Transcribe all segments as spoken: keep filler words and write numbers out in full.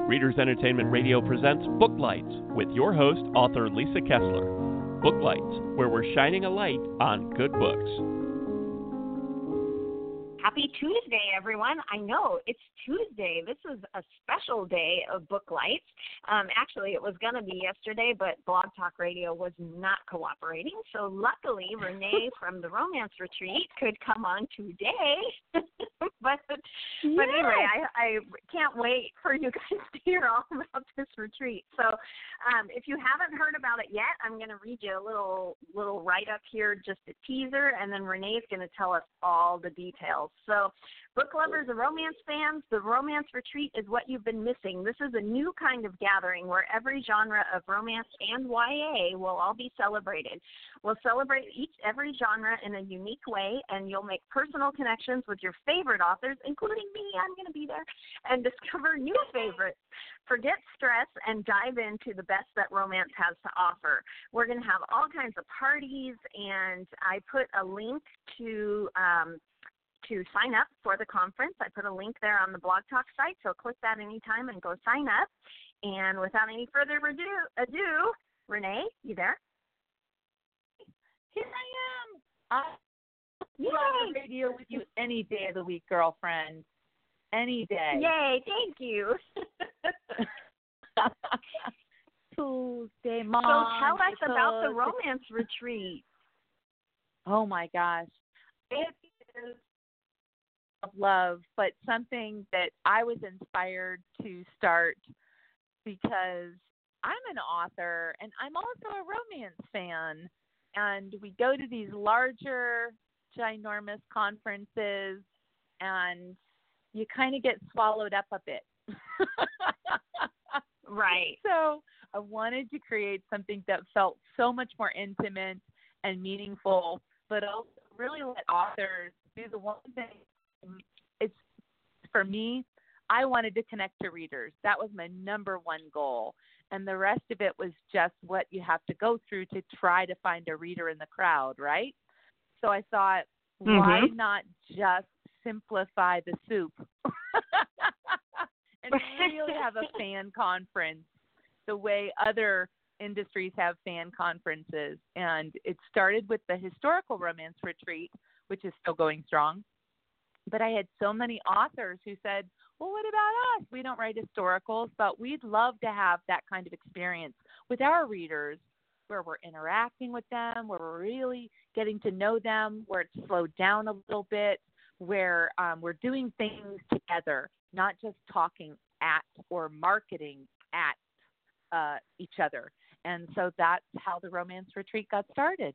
Readers Entertainment Radio presents Booklights with your host, author Lisa Kessler. Booklights, where we're shining a light on good books. Happy Tuesday, everyone. I know it's Tuesday. This is a special day of Book Lights. Um, actually, it was going to be yesterday, but Blog Talk Radio was not cooperating. So luckily, Renee from the Romance Retreat could come on today. but but yeah. anyway, I, I can't wait for you guys to hear all about this retreat. So um, if you haven't heard about it yet, I'm going to read you a little, little write-up here, just a teaser, and then Renee's going to tell us all the details. So, book lovers and romance fans, the Romance Retreat is what you've been missing. This is a new kind of gathering where every genre of romance and Y A will all be celebrated. We'll celebrate each every genre in a unique way, and you'll make personal connections with your favorite authors, including me. I'm going to be there, and discover new favorites. Forget stress and dive into the best that romance has to offer. We're going to have all kinds of parties, and I put a link to um, to sign up for the conference. I put a link there on the Blog Talk site, so click that anytime and go sign up. And without any further ado, ado Renee, you there? Here I am. I love the radio with you any day of the week, girlfriend. Any day. Yay, thank you. Tuesday, Mom. So tell us about the Romance Retreat. Oh, my gosh. It is of love, but something that I was inspired to start because I'm an author and I'm also a romance fan, and we go to these larger, ginormous conferences and you kind of get swallowed up a bit. Right. So I wanted to create something that felt so much more intimate and meaningful, but also really let authors do the one thing. It's for me, I wanted to connect to readers. That was my number one goal. And the rest of it was just what you have to go through to try to find a reader in the crowd, right? So I thought, mm-hmm. why not just simplify the soup and really have a fan conference the way other industries have fan conferences. And it started with the Historical Romance Retreat, which is still going strong. But I had so many authors who said, well, what about us? We don't write historicals, but we'd love to have that kind of experience with our readers where we're interacting with them, where we're really getting to know them, where it's slowed down a little bit, where um, we're doing things together, not just talking at or marketing at uh, each other. And so that's how the Romance Retreat got started.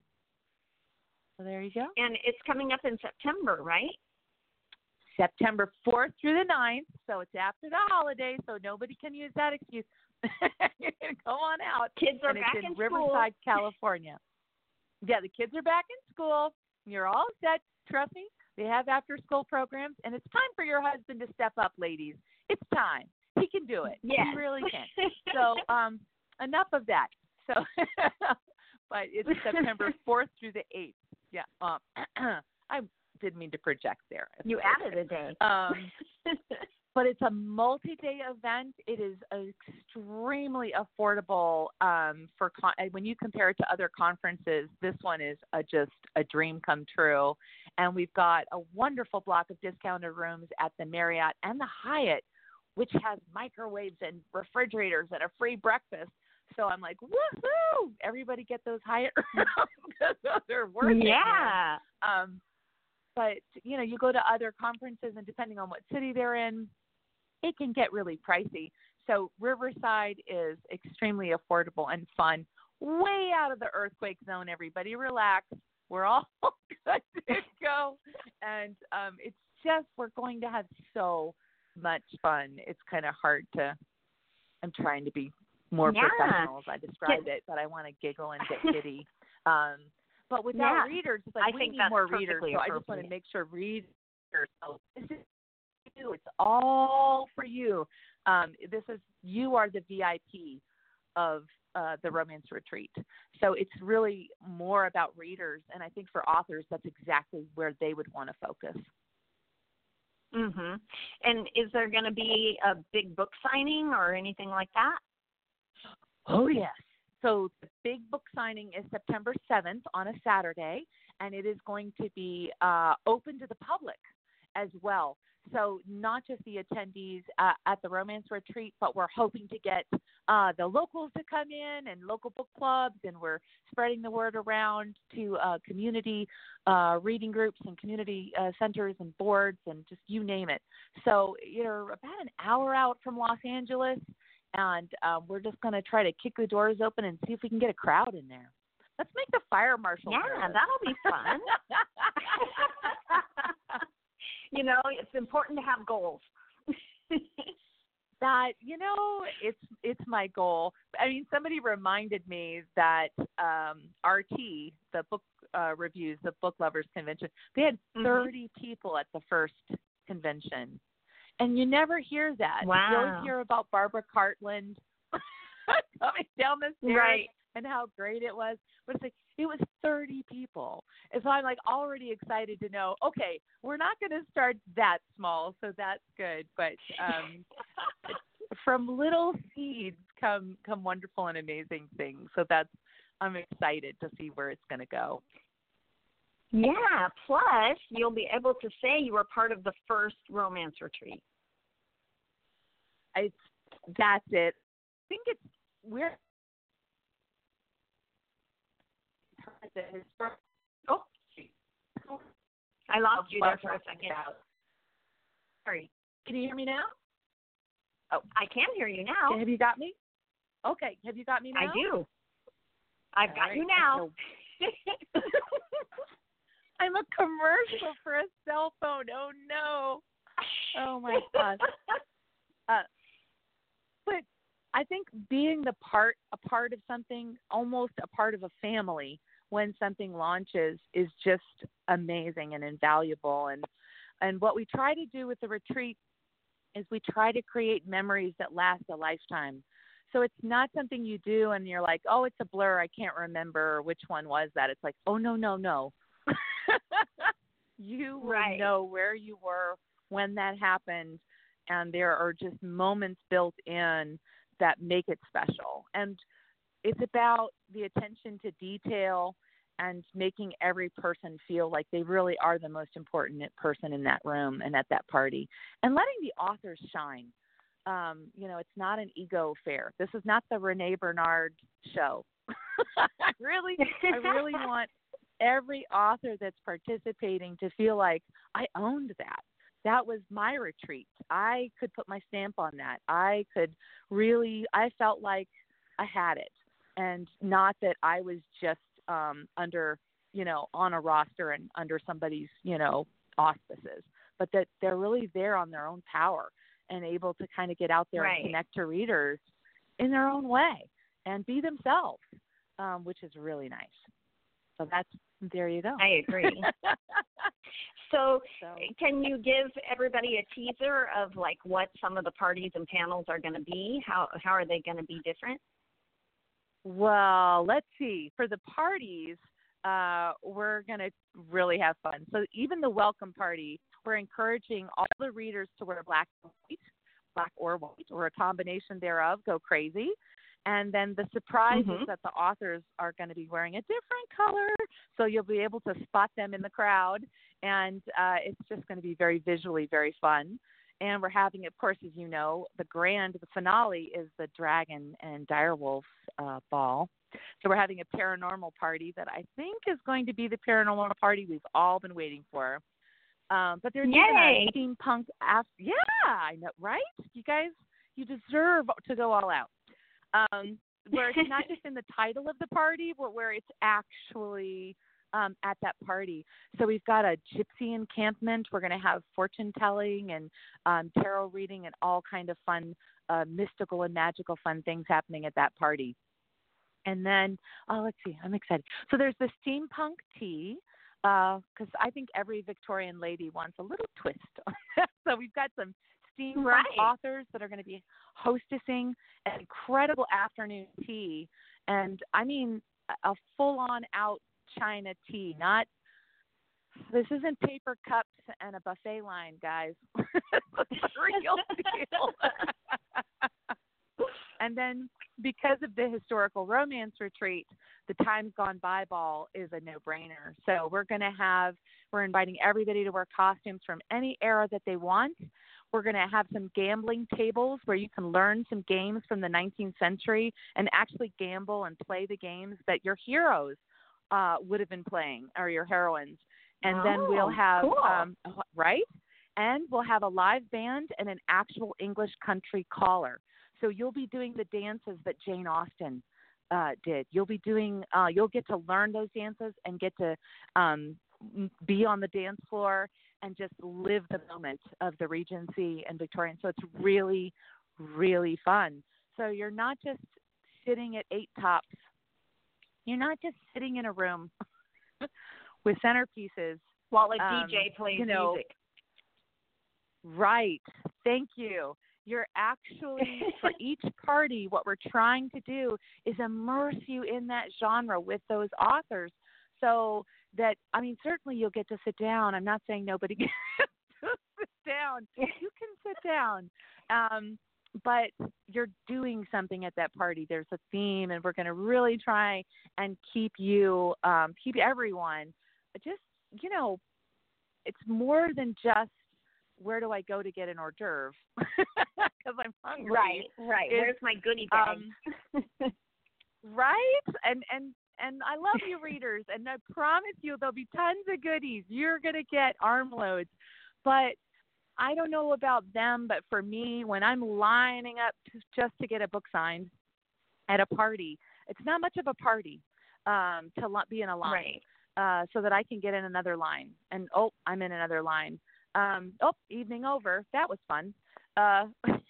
So there you go. And it's coming up in September, right? September fourth through the ninth, so it's after the holidays, so nobody can use that excuse. Go on out. Kids are and back it's in, in Riverside, school. California. Yeah, the kids are back in school. You're all set. Trust me, they have after-school programs, and it's time for your husband to step up, ladies. It's time. He can do it. Yes. He really can. So um, enough of that. So, but it's September fourth through the eighth. Yeah. Um, I didn't mean to project there. You added a day. Um, but it's a multi-day event. It is extremely affordable um, for con- when you compare it to other conferences. This one is a, just a dream come true. And we've got a wonderful block of discounted rooms at the Marriott and the Hyatt, which has microwaves and refrigerators and a free breakfast. So I'm like, woohoo! Everybody get those Hyatt rooms because they're worth it. Yeah. Um, But, you know, you go to other conferences, and depending on what city they're in, it can get really pricey. So Riverside is extremely affordable and fun. Way out of the earthquake zone, everybody. Relax. We're all good to go. And um, it's just, we're going to have so much fun. It's kind of hard to, I'm trying to be more yeah. professional as I described it, but I want to giggle and get giddy. Um But without yeah. readers, it's like I we think need that's more readers. So I just want to make sure readers. So this is you. It's all for you. Um, this is you are the V I P of uh, the Romance Retreat. So it's really more about readers, and I think for authors, that's exactly where they would want to focus. Mhm. And is there going to be a big book signing or anything like that? Oh, yes. So the big book signing is September seventh on a Saturday, and it is going to be uh, open to the public as well. So not just the attendees uh, at the romance retreat, but we're hoping to get uh, the locals to come in and local book clubs, and we're spreading the word around to uh, community uh, reading groups and community uh, centers and boards and just you name it. So you're about an hour out from Los Angeles, and uh, we're just going to try to kick the doors open and see if we can get a crowd in there. Let's make the fire marshal Yeah, nervous. that'll be fun. You know, it's important to have goals. That, you know, it's it's my goal. I mean, somebody reminded me that um, R T, the book uh, reviews, the book lovers convention, they had thirty mm-hmm. people at the first convention. And you never hear that. Wow. You always hear about Barbara Cartland coming down the stairs right. and how great it was. But it's like, it was thirty people. And so I'm like already excited to know, okay, we're not going to start that small, so that's good. But um, from little seeds come come wonderful and amazing things. So that's, I'm excited to see where it's going to go. Yeah, plus you'll be able to say you were part of the first romance retreat. It's, that's it. I think it's, we're, oh, I lost you there for a second. Sorry. Can you hear me now? Oh, I can hear you now. Have you got me? Okay. Have you got me now? I do. I've All got right. you now. I'm a commercial for a cell phone. Oh, no. Oh, my God. Uh, but I think being the part, a part of something, almost a part of a family when something launches is just amazing and invaluable. And, and what we try to do with the retreat is we try to create memories that last a lifetime. So it's not something you do and you're like, oh, it's a blur. I can't remember which one was that. It's like, oh, no, no, no. You will right. know where you were when that happened. And there are just moments built in that make it special. And it's about the attention to detail and making every person feel like they really are the most important person in that room and at that party, and letting the authors shine. Um, you know, it's not an ego affair. This is not the Renee Bernard show. I really, I really want every author that's participating to feel like I owned that. That was my retreat. I could put my stamp on that. I could really, I felt like I had it, and not that I was just um, under, you know, on a roster and under somebody's, you know, auspices, but that they're really there on their own power and able to kind of get out there right. and connect to readers in their own way and be themselves, um, which is really nice. So that's, there you go. I agree. So, so can you give everybody a teaser of like what some of the parties and panels are going to be? How how are they going to be different? Well, let's see. For the parties, uh, we're going to really have fun. So even the welcome party, we're encouraging all the readers to wear black or white, black or white, or a combination thereof, go crazy. And then the surprise mm-hmm. is that the authors are going to be wearing a different color, so you'll be able to spot them in the crowd. And uh, it's just going to be very visually very fun. And we're having, of course, as you know, the grand, the finale is the Dragon and Direwolf uh, Ball. So we're having a paranormal party that I think is going to be the paranormal party we've all been waiting for. Um, but they're doing Yay! a steampunk after. Yeah, I know, right? You guys, you deserve to go all out. Um, where it's not just in the title of the party, but where it's actually um, at that party. So we've got a gypsy encampment. We're going to have fortune telling and um, tarot reading and all kind of fun, uh, mystical and magical fun things happening at that party. And then, oh, let's see, I'm excited. So there's the steampunk tea, because uh, I think every Victorian lady wants a little twist. So we've got some steampunk right. authors that are going to be hostessing an incredible afternoon tea. And I mean, a full on out China tea, not This isn't paper cups and a buffet line, guys. It's the real deal. And then because of the historical romance retreat, the Times Gone By ball is a no-brainer. So we're going to have, we're inviting everybody to wear costumes from any era that they want. We're going to have some gambling tables where you can learn some games from the nineteenth century and actually gamble and play the games that your heroes uh, would have been playing, or your heroines. And oh, then we'll have, cool. um, right? And we'll have a live band and an actual English country caller. So you'll be doing the dances that Jane Austen uh, did. You'll be doing, uh, you'll get to learn those dances and get to um, be on the dance floor and just live the moment of the Regency and Victorian. So it's really, really fun. So you're not just sitting at eight tops. You're not just sitting in a room with centerpieces while a um, D J plays you know, music. Right. Thank you. You're actually, for each party, what we're trying to do is immerse you in that genre with those authors, so that, I mean, certainly you'll get to sit down. I'm not saying nobody gets to sit down. You can sit down. Um, but you're doing something at that party. There's a theme, and we're going to really try and keep you, um, keep everyone just, you know, it's more than just, where do I go to get an hors d'oeuvre? Because I'm hungry. Right, right. It's, Where's my goodie bag? Um, right? And, and, and I love you readers, and I promise you there'll be tons of goodies. You're going to get armloads. But I don't know about them, but for me, when I'm lining up to, just to get a book signed at a party, it's not much of a party um, to be in a line, right. uh, so that I can get in another line. And, oh, I'm in another line. Um, oh, evening over. That was fun. Uh,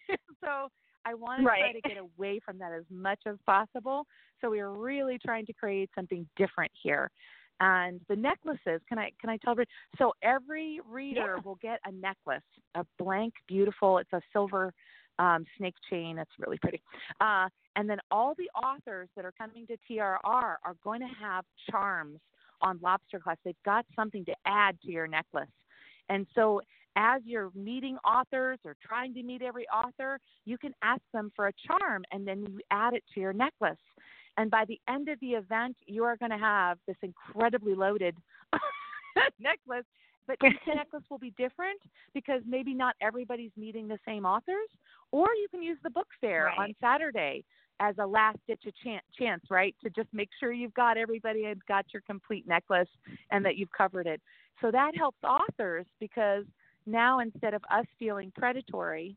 so I want to right. try to get away from that as much as possible. So we are really trying to create something different here. And the necklaces, can I can I tell you? So every reader yeah. will get a necklace, a blank, beautiful. It's a silver um, snake chain. It's really pretty. Uh, and then all the authors that are coming to T R R are going to have charms on Lobster Class. They've got something to add to your necklace. And so as you're meeting authors or trying to meet every author, you can ask them for a charm, and then you add it to your necklace. And by the end of the event, you are going to have this incredibly loaded necklace. But each necklace will be different because maybe not everybody's meeting the same authors. Or you can use the book fair right. on Saturday as a last-ditch chance, right, to just make sure you've got everybody and got your complete necklace and that you've covered it. So that helps authors because now instead of us feeling predatory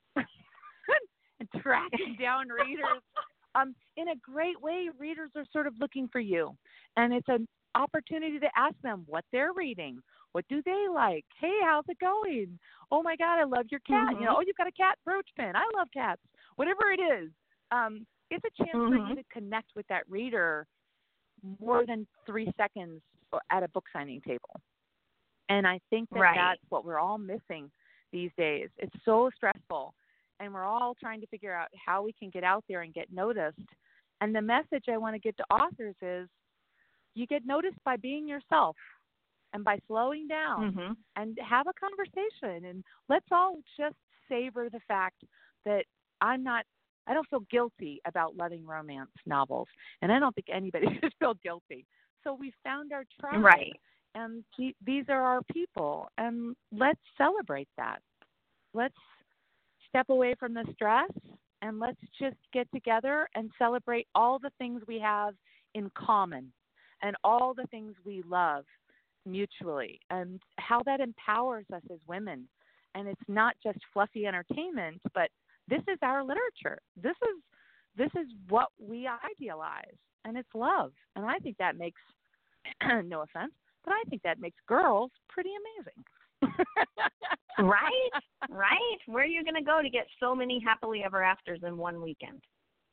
and tracking down readers, um, in a great way, readers are sort of looking for you. And it's an opportunity to ask them what they're reading. What do they like? Hey, how's it going? Oh, my God, I love your cat. Mm-hmm. You know, oh, you've got a cat brooch pin. I love cats. Whatever it is, um, it's a chance mm-hmm. for you to connect with that reader more than three seconds at a book signing table. And I think that right. that's what we're all missing these days. It's so stressful, and we're all trying to figure out how we can get out there and get noticed. And the message I want to get to authors is you get noticed by being yourself and by slowing down mm-hmm. and have a conversation. And let's all just savor the fact that I'm not, I don't feel guilty about loving romance novels. And I don't think anybody should feel guilty. So we found our tribe. Right. And these are our people, and let's celebrate that. Let's step away from the stress, and let's just get together and celebrate all the things we have in common and all the things we love mutually and how that empowers us as women. And it's not just fluffy entertainment, but this is our literature. This is this is what we idealize, and it's love. And I think that makes, no offense, but I think that makes girls pretty amazing. Right, right. Where are you going to go to get so many happily ever afters in one weekend?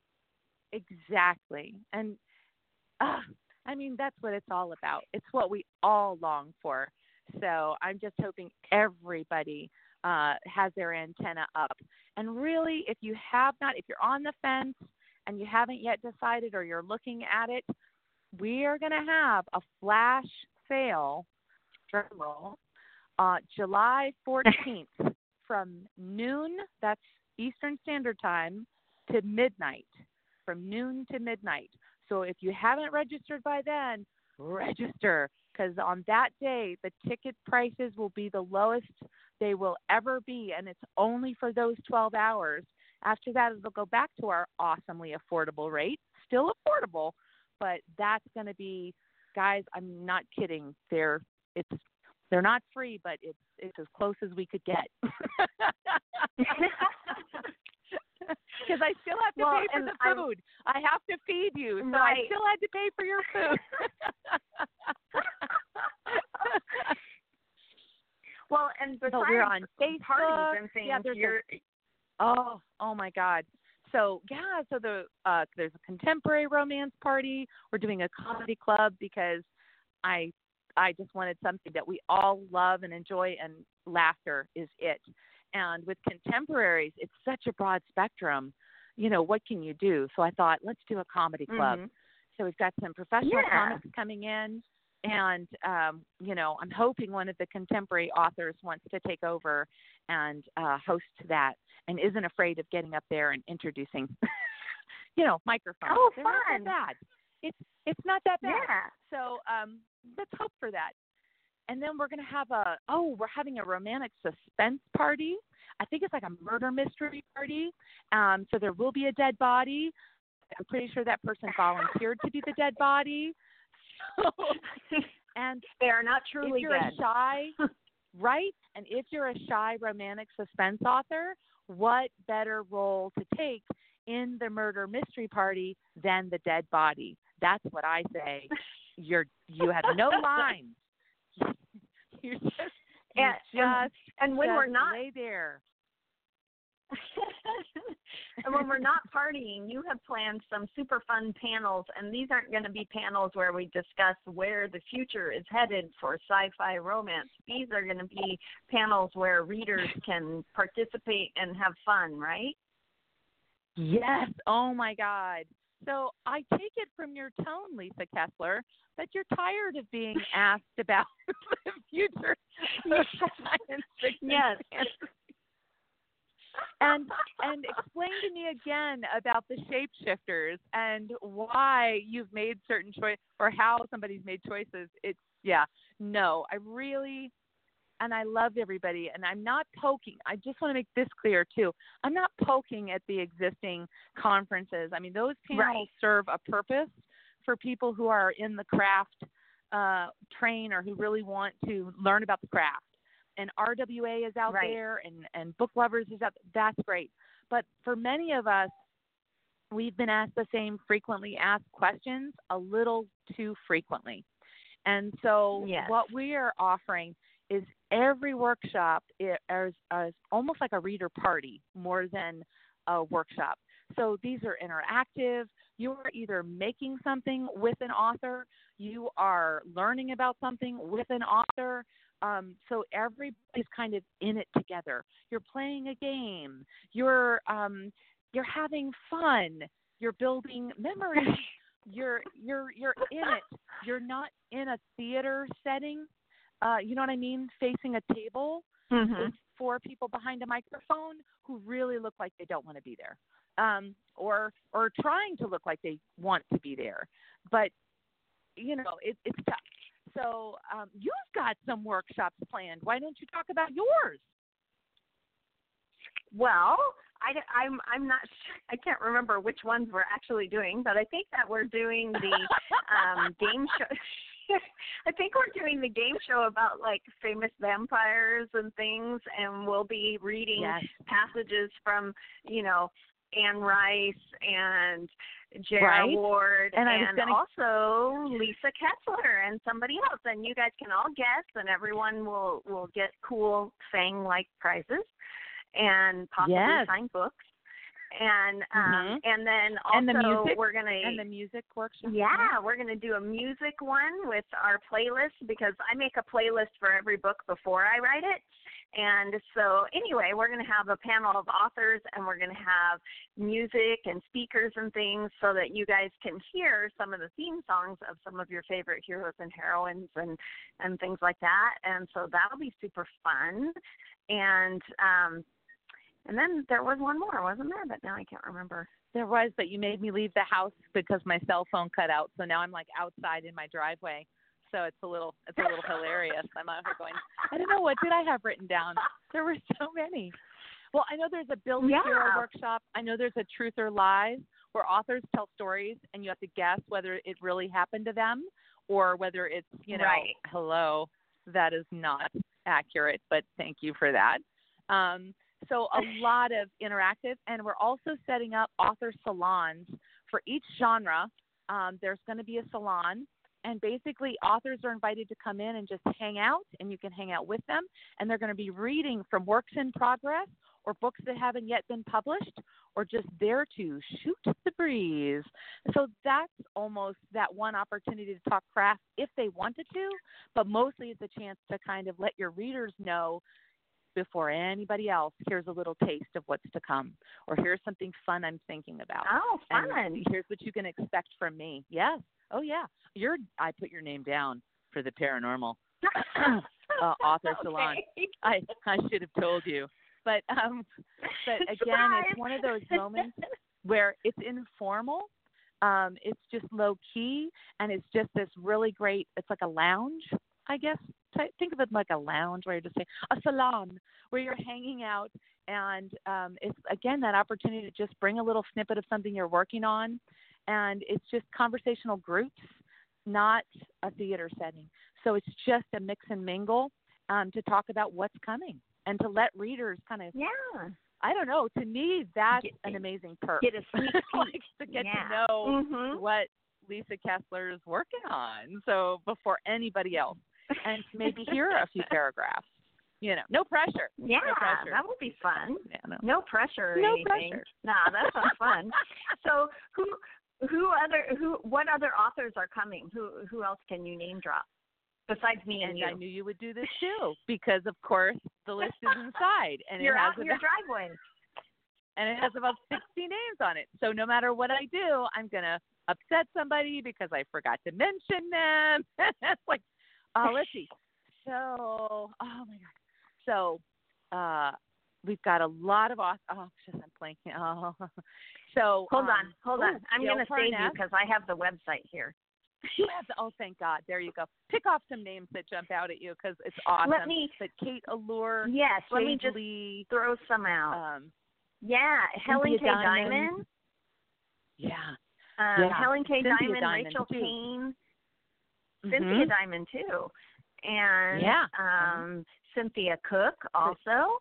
Exactly. And, uh, I mean, that's what it's all about. It's what we all long for. So I'm just hoping everybody uh, has their antenna up. And really, if you have not, if you're on the fence and you haven't yet decided or you're looking at it, we are going to have a flash sale drum roll, uh, July fourteenth from noon, that's Eastern Standard Time, to midnight, from noon to midnight. So if you haven't registered by then, register, because on that day, the ticket prices will be the lowest they will ever be, and it's only for those twelve hours. After that, it'll go back to our awesomely affordable rate. Still affordable, but that's going to be, guys, I'm not kidding. They're it's they're not free, but it's it's as close as we could get. Because I still have to well, pay for the I'm, food. I have to feed you, so right. I still had to pay for your food. Well, and besides so we're on Facebook, parties and things, yeah, you're... A, oh, oh my God. So yeah, so the uh, there's a contemporary romance party. We're doing a comedy club because I I just wanted something that we all love and enjoy, and laughter is it. And with contemporaries, it's such a broad spectrum. You know, what can you do? So I thought, let's do a comedy club. Mm-hmm. So we've got some professional yeah. comics coming in. And, um, you know, I'm hoping one of the contemporary authors wants to take over and uh, host that and isn't afraid of getting up there and introducing, you know, microphones. Oh, They're fun. not that bad. It's, it's not that bad. Yeah. So um, let's hope for that. And then we're going to have a, oh, we're having a romantic suspense party. I think it's like a murder mystery party. Um, so there will be a dead body. I'm pretty sure that person volunteered to be the dead body. So, and they are not truly if you're dead. a shy, right? And if you're a shy romantic suspense author, what better role to take in the murder mystery party than the dead body? That's what I say. You're you have no lines. You're just you and, just and when just we're not lay there. And when we're not partying, you have planned some super fun panels, and these aren't going to be panels where we discuss where the future is headed for sci-fi romance. These are going to be panels where readers can participate and have fun, right? Yes. Oh, my God. So I take it from your tone, Lisa Kessler, that you're tired of being asked about the future of science fiction. Yes. And and explain to me again about the shapeshifters and why you've made certain choices or how somebody's made choices. It's, yeah, no, I really, and I love everybody, and I'm not poking. I just want to make this clear, too. I'm not poking at the existing conferences. I mean, those panels right. serve a purpose for people who are in the craft uh, train or who really want to learn about the craft. And R W A is out right. there, and, and Book Lovers is out there. That's great. But for many of us, we've been asked the same frequently asked questions a little too frequently. And so yes. what we are offering is every workshop is, is almost like a reader party more than a workshop. So these are interactive. You are either making something with an author, you are learning about something with an author. Um, so everybody's kind of in it together. You're playing a game. You're um, you're having fun. You're building memories. You're you're you're in it. You're not in a theater setting. Uh, you know what I mean? Facing a table mm-hmm. with four people behind a microphone who really look like they don't want to be there, um, or or trying to look like they want to be there. But you know, it, it's tough. So um, you've got some workshops planned. Why don't you talk about yours? Well, I, I'm I'm not I can't remember which ones we're actually doing, but I think that we're doing the um, game show. I think we're doing the game show about like famous vampires and things, and we'll be reading yes. passages from, you know, Anne Rice and J R right. Ward and, and gonna... also Lisa Kessler and somebody else, and you guys can all guess, and everyone will will get cool Fang-like prizes and possibly yes. signed books. And um, mm-hmm. and then also and the music, we're gonna and the music workshop. Yeah, yeah, we're gonna do a music one with our playlist, because I make a playlist for every book before I write it. And so anyway, we're going to have a panel of authors, and we're going to have music and speakers and things so that you guys can hear some of the theme songs of some of your favorite heroes and heroines and, and things like that. And so that'll be super fun. And um, and then there was one more, wasn't there? But now I can't remember. There was, but you made me leave the house because my cell phone cut out. So now I'm like outside in my driveway. So it's a little, it's a little hilarious. I'm out here going, I don't know, what did I have written down? There were so many. Well, I know there's a Build a Yeah. Hero workshop. I know there's a Truth or Lies where authors tell stories and you have to guess whether it really happened to them or whether it's, you know, Right. hello, that is not accurate, but thank you for that. Um, so a lot of interactive, and we're also setting up author salons for each genre. Um, there's going to be a salon. And basically, authors are invited to come in and just hang out, and you can hang out with them. And they're going to be reading from works in progress or books that haven't yet been published or just there to shoot the breeze. So that's almost that one opportunity to talk craft if they wanted to, but mostly it's a chance to kind of let your readers know before anybody else, here's a little taste of what's to come, or here's something fun I'm thinking about. Oh, fun. And here's what you can expect from me. Yes. Oh, yeah. You're, I put your name down for the paranormal uh, author Okay. salon. I, I should have told you. But, um, but again, Surprise. it's one of those moments where it's informal. Um, it's just low key, and it's just this really great, it's like a lounge, I guess. Think of it like a lounge where you're just saying, a salon, where you're hanging out. And um, it's, again, that opportunity to just bring a little snippet of something you're working on. And it's just conversational groups, not a theater setting. So it's just a mix and mingle um, to talk about what's coming and to let readers kind of, Yeah. I don't know, to me, that's Get- an amazing perk. Get a sneak peek. Like, to get Yeah. to know Mhm. what Lisa Kessler is working on. So before anybody else. And maybe hear a few paragraphs. You know, no pressure. Yeah, no pressure. that would be fun. Yeah, no. No pressure or No anything. pressure. Nah, that sounds fun. So who who other who what other authors are coming? Who who else can you name drop besides me and, And you? I knew you would do this too, because of course the list is inside, and You're it has out in your about, driveway. and it has about sixty names on it. So no matter what I do, I'm gonna upset somebody because I forgot to mention them. It's like, uh, let's see. So, oh my God. So, uh, we've got a lot of authors. Oh, just I'm blanking. Oh, so Hold um, on, hold ooh, on. I'm Gail going to save you Parnas. because I have the website here. Oh, thank God. There you go. Pick off some names that jump out at you because it's awesome. Let me. But Kate Allure, Yes, let me Jade just Lee, throw some out. um, Yeah, Helen K. Cynthia Diamond. Diamond. yeah, Um, Yeah. Helen K. Cynthia Diamond, Diamond, Rachel too. Kane, Mhm. Cynthia Diamond too, and Yeah. um, Cynthia Cook also,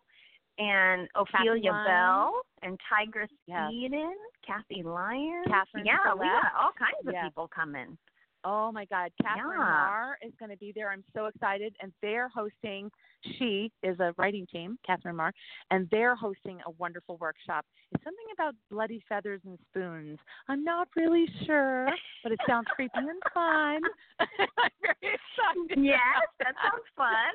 and Ophelia Lyons. Bell, and Tigress Yes. Eden, Kathy Lyons. Catherine yeah, we Follett. got all kinds of Yes. people coming. Oh my God, Catherine Yeah. Marr is going to be there. I'm so excited, and they're hosting. She is a writing team, Catherine Marr, and they're hosting a wonderful workshop. It's something about bloody feathers and spoons. I'm not really sure, but it sounds creepy and fun. I'm very excited. Yes, that sounds fun.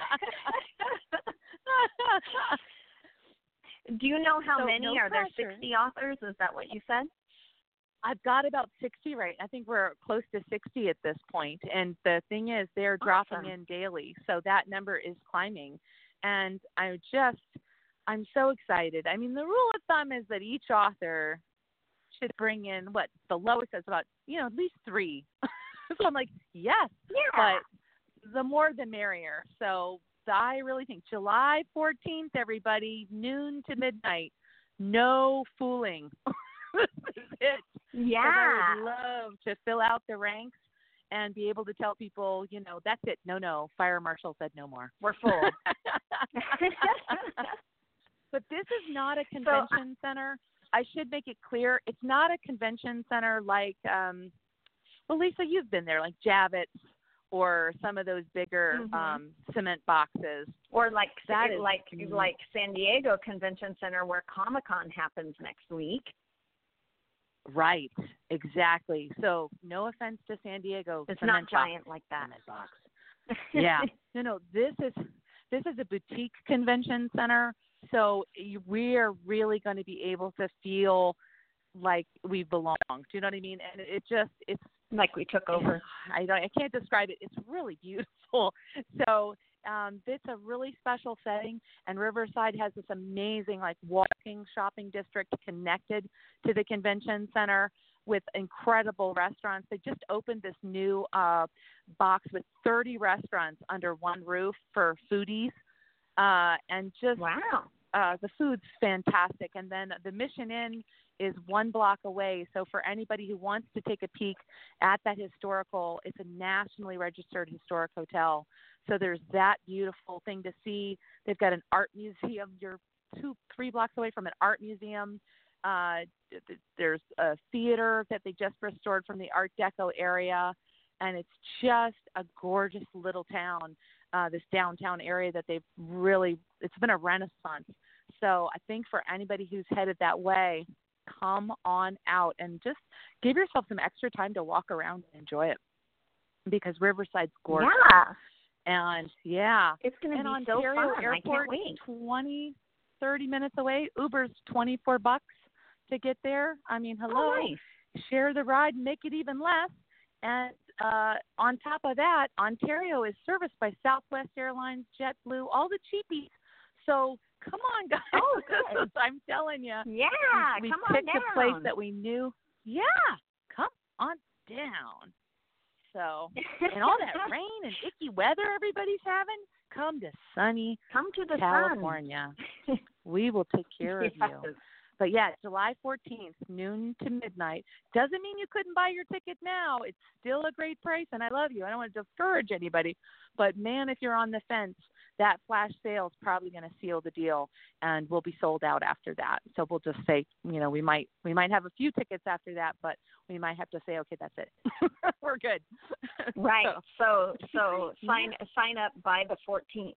Do you know how So, many? no Are there pressure. sixty authors? Is that what you said? I've got about sixty right. I think we're close to sixty at this point. And the thing is, they're dropping Awesome. in daily. So that number is climbing. And I just, I'm so excited. I mean, the rule of thumb is that each author should bring in what the lowest is about, you know, at least three. So I'm like, yes, Yeah. but the more the merrier. So I really think July fourteenth, everybody, noon to midnight, no fooling. This is it. 'Cause yeah. I would love to fill out the ranks and be able to tell people, you know, that's it. No, no. Fire marshal said no more. We're full. But this is not a convention center. I should make it clear. It's not a convention center like, um, well, Lisa, you've been there, like Javits or some of those bigger Mhm. um, cement boxes. Or like That is- like like San Diego Convention Center where Comic-Con happens next week. Right, exactly. So no offense to San Diego. It's cement not box. giant like that. Cement box. Yeah. No, no. This is this is a boutique convention center, so we are really going to be able to feel like we belong. Do you know what I mean? And it just, it's like we took over. I don't, I can't describe it. It's really beautiful. So um, it's a really special setting, and Riverside has this amazing like walking shopping district connected to the convention center with incredible restaurants. They just opened this new uh, box with thirty restaurants under one roof for foodies, uh, and just wow. Uh, the food's fantastic. And then the Mission Inn is one block away. So for anybody who wants to take a peek at that historical, it's a nationally registered historic hotel. So there's that beautiful thing to see. They've got an art museum. You're two, three blocks away from an art museum. Uh, there's a theater that they just restored from the Art Deco area. And it's just a gorgeous little town, uh, this downtown area that they've really, it's been a renaissance. So I think for anybody who's headed that way, come on out and just give yourself some extra time to walk around and enjoy it, because Riverside's gorgeous. Yeah. And yeah. It's going to be and so Ontario fun. Airport, I can't wait. twenty, thirty minutes away. Uber's twenty-four bucks to get there. I mean, hello. Oh, nice. Share the ride and make it even less. And uh, on top of that, Ontario is serviced by Southwest Airlines, JetBlue, all the cheapies. So come on, guys. Oh, good. I'm telling you. Yeah, we, we come on picked down. a place that we knew. Yeah, come on down. So, and all that rain and icky weather everybody's having, come to sunny come to the California. We will take care yes. of you. But yeah, July fourteenth, noon to midnight. Doesn't mean you couldn't buy your ticket now. It's still a great price, and I love you. I don't want to discourage anybody. But, man, if you're on the fence, that flash sale is probably going to seal the deal, and we'll be sold out after that. So we'll just say, you know, we might we might have a few tickets after that, but we might have to say, okay, that's it. We're good. Right. So, so, so sign sign up by the fourteenth.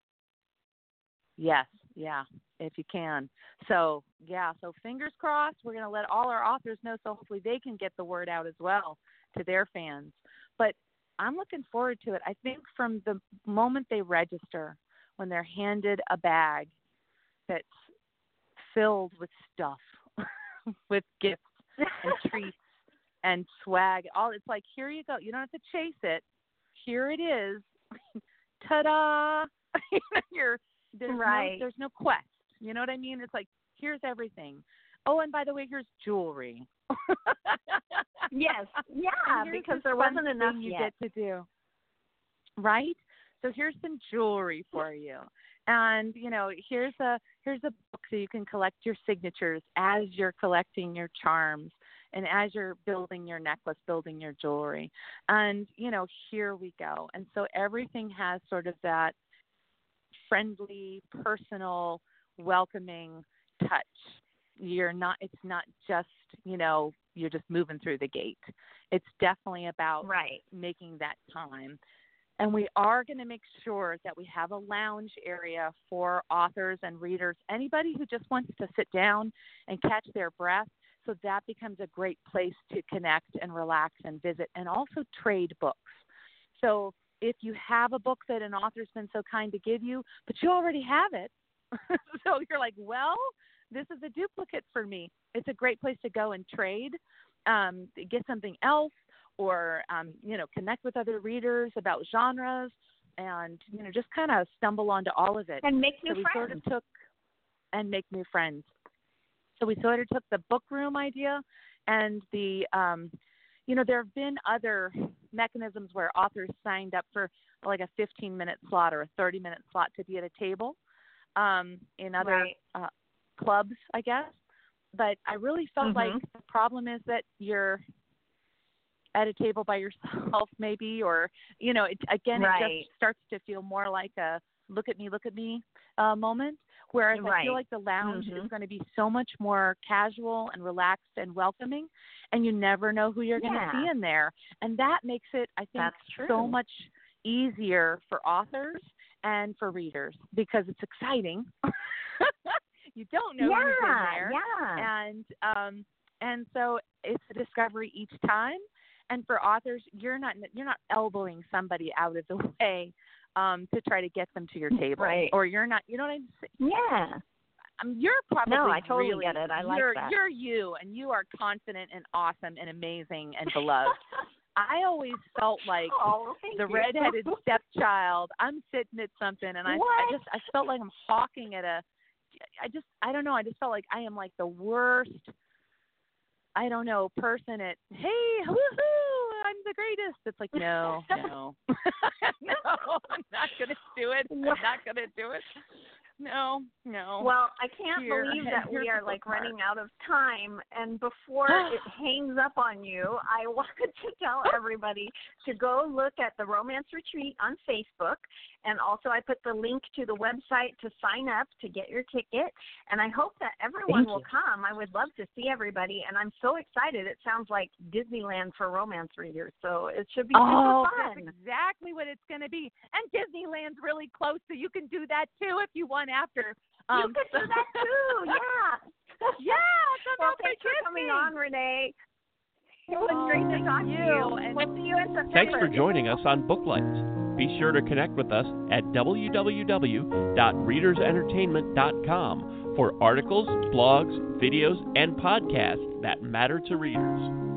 Yes, yeah, if you can. So, yeah, so fingers crossed. We're going to let all our authors know, so hopefully they can get the word out as well to their fans. But I'm looking forward to it. I think from the moment they register, when they're handed a bag that's filled with stuff, with gifts and treats and swag, all it's like, here you go. You don't have to chase it. Here it is. Ta-da! You're There's right. no there's no quest. You know what I mean? It's like, here's everything. Oh, and by the way, here's jewelry. Yes. Yeah, because there wasn't enough you yet. get to do. Right? So here's some jewelry for you. And, you know, here's a here's a book so you can collect your signatures as you're collecting your charms and as you're building your necklace, building your jewelry. And, you know, here we go. And so everything has sort of that friendly, personal, welcoming touch. You're not, it's not just, you know, you're just moving through the gate. It's definitely about right. making that time. And we are going to make sure that we have a lounge area for authors and readers, anybody who just wants to sit down and catch their breath. So that becomes a great place to connect and relax and visit, and also trade books. So if you have a book that an author's been so kind to give you, but you already have it, so you're like, well, this is a duplicate for me. It's a great place to go and trade, um, get something else, or, um, you know, connect with other readers about genres, and, you know, just kind of stumble onto all of it. And make new so we friends. sort of took, and make new friends. So we sort of took the book room idea and the, um, you know, there have been other mechanisms where authors signed up for like a fifteen minute slot or a thirty minute slot to be at a table um, in other right. uh, clubs, I guess. But I really felt mm-hmm. like the problem is that you're at a table by yourself maybe, or, you know, it, again, right. it just starts to feel more like a look at me, look at me uh, moment. Whereas right. I feel like the lounge mm-hmm. is going to be so much more casual and relaxed and welcoming, and you never know who you're going to yeah. see in there. And that makes it, I think, That's true. so much easier for authors and for readers because it's exciting. You don't know yeah, who's in there. Yeah. And, um, and so it's a discovery each time. And for authors, you're not you're not elbowing somebody out of the way um, to try to get them to your table. Right. Or you're not, you know what I'm saying? Yeah. Um, you're probably No, I totally really, get it. I like you're, that. You're you, and you are confident and awesome and amazing and beloved. I always felt like oh, the you. redheaded stepchild. I'm sitting at something, and I, I just I felt like I'm hawking at a. I just I don't know. I just felt like I am like the worst. I don't know person at hey woohoo I'm the greatest. It's like no no no I'm not gonna do it. I'm not gonna do it. No, no. Well, I can't Here, believe that we are like bookmark. running out of time. And before it hangs up on you, I wanted to tell everybody to go look at the Romance Retreat on Facebook. And also I put the link to the website to sign up to get your ticket. And I hope that everyone Thank will you. come. I would love to see everybody. And I'm so excited. It sounds like Disneyland for romance readers. So it should be Oh, super fun. that's exactly what it's going to be. And Disneyland's really close, so you can do that too if you want after. Um, you could do that too, yeah. yeah, come well, out to thanks for coming Disney. on, Renee. It was Oh, great to thank talk to you. you. And We'll see you in September. Thanks for joining us on Booklights. Be sure to connect with us at w w w dot readers entertainment dot com for articles, blogs, videos, and podcasts that matter to readers.